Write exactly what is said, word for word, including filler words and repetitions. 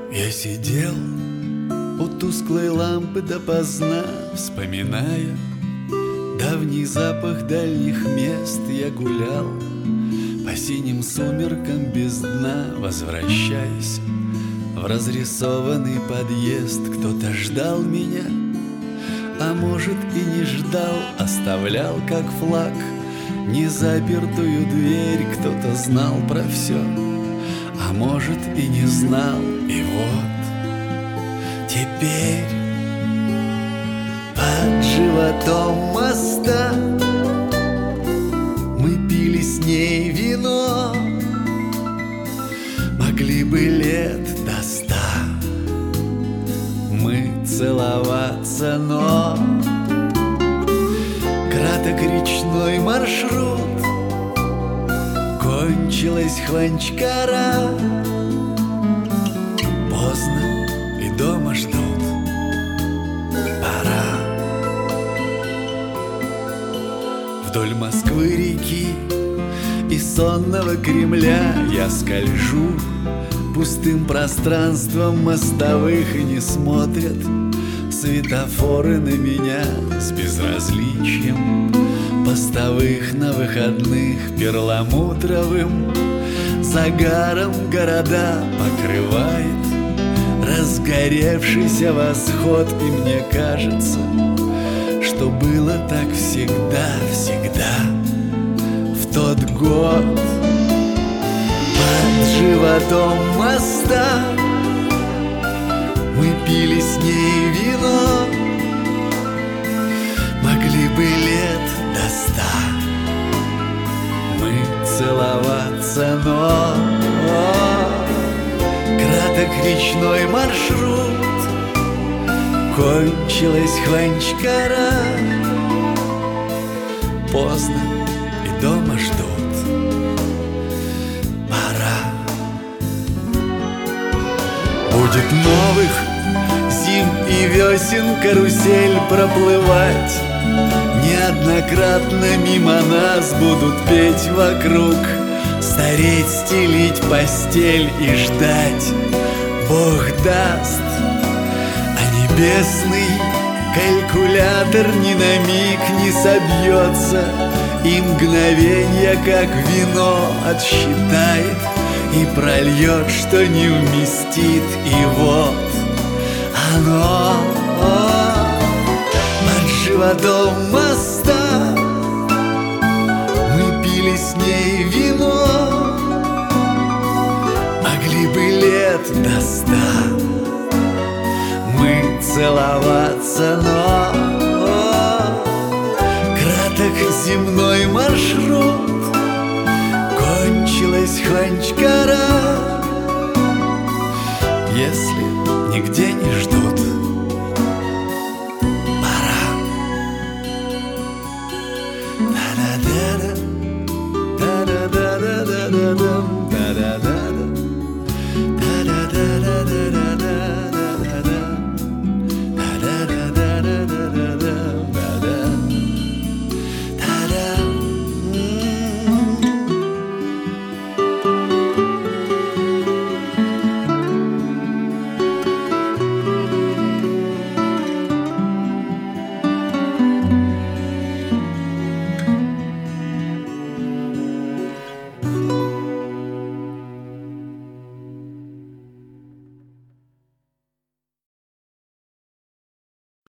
Я сидел у тусклой лампы допоздна, вспоминая давний запах дальних мест. Я гулял по синим сумеркам без дна, возвращаясь в разрисованный подъезд. Кто-то ждал меня, а может и не ждал, оставлял как флаг незапертую дверь. Кто-то знал про все, а может и не знал. И вот теперь под животом моста мы пили с ней вино. Могли бы лет до ста мы целоваться, но краток речной маршрут, кончилась Хванчкара. Поздно и дома ждут, пора. Вдоль Москвы реки и сонного Кремля я скольжу пустым пространством мостовых, и не смотрят светофоры на меня с безразличием постовых. На выходных перламутровым загаром города покрывает разгоревшийся восход. И мне кажется, что было так всегда, всегда в тот год. Под животом моста мы пили с ней вино. Могли бы лет до ста мы целоваться, но краток речной маршрут, кончилась Хванчкара. Поздно и дома ждут, пора. Будет новых зим и весен карусель проплывать, неоднократно мимо нас будут петь вокруг, стареть, стелить постель и ждать Бог даст. А небесный калькулятор ни на миг не собьется, и мгновенье, как вино, отсчитает и прольет, что не вместит. И вот оно под животом моста мы пили с ней вино. Могли бы лет до ста мы целоваться, но краток земной маршрут, кончилась Хванчкара.